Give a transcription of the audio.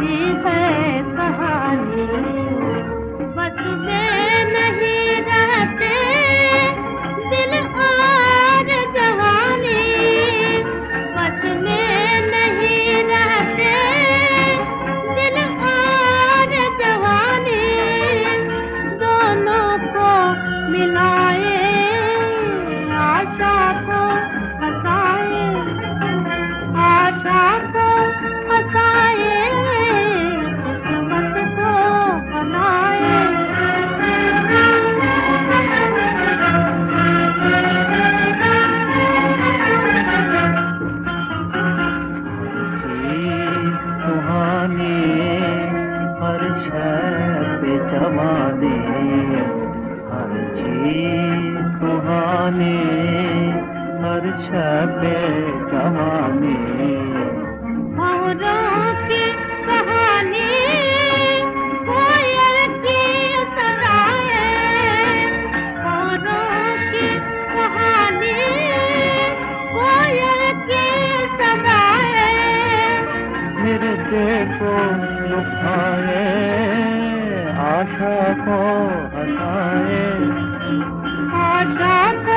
ऐसी है कहानी, बस में नहीं रहते दिल और जवानी, बस में नहीं रहते दिल और जवानी, दोनों को मिलाए आशा को हंसाए, आशा को हंसाए, किस्मत को बनाए। सुहानी हर शब जवानी, हर चीज सुहानी हर शब जवानी, भंवरों की कहानी कोयल की सदाए, भंवरों की कहानी कोयल की सदाए, हृदय को लुभाए आशा को हंसाए, आशा को